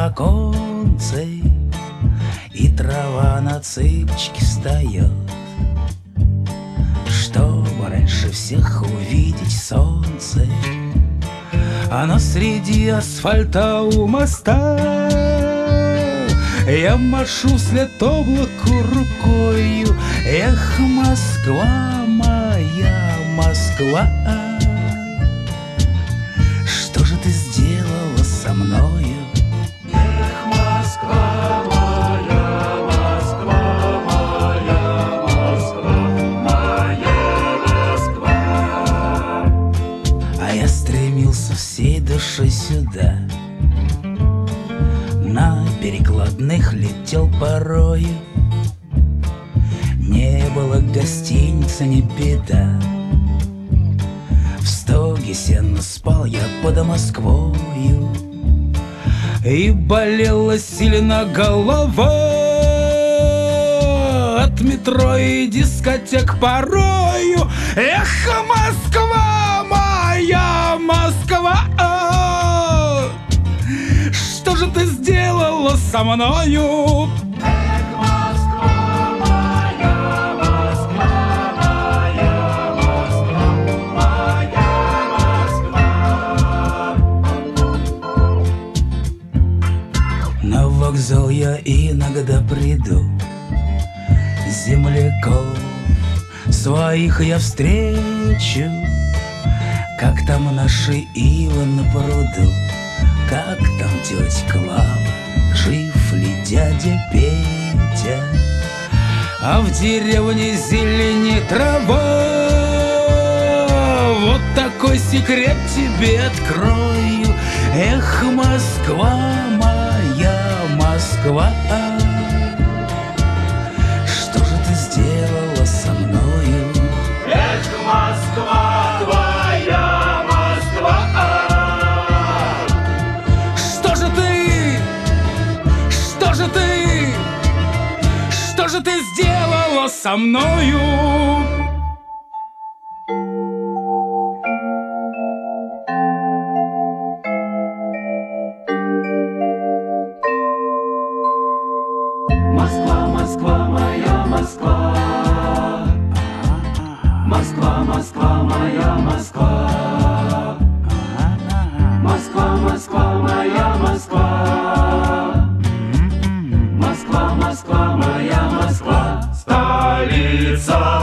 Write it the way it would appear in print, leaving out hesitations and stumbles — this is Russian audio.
оконце, и трава на цыпочке встает, чтобы раньше всех увидеть солнце. Оно среди асфальта у моста. Я машу вслед облаку рукою. Эх, Москва, моя Москва, что же ты сделала со мною? Эх, Москва, моя Москва, моя Москва, моя Москва. А я стремился всей душой сюда, на перекладных летел порою. Не было гостиницы, не беда. В стоге сено спал я под Москвою, и болела сильно голова от метро и дискотек порою. Эх, Москва, моя Москва, что же ты сделала со мною? Эх, Москва, моя Москва, моя Москва, моя Москва. На вокзал я иногда приду, земляков своих я встречу, как там наши ивы на пруду. Как там тетя Клава, жив ли дядя Петя? А в деревне зеленеет трава. Вот такой секрет тебе открою. Эх, Москва, моя Москва, что же ты сделала со мною? Эх, Москва, твоя Москва, что же ты сделала со мною? Москва, Москва, моя Москва, Москва, Москва, моя Москва, Москва, Москва, моя Москва, Москва, Москва, моя Москва, столица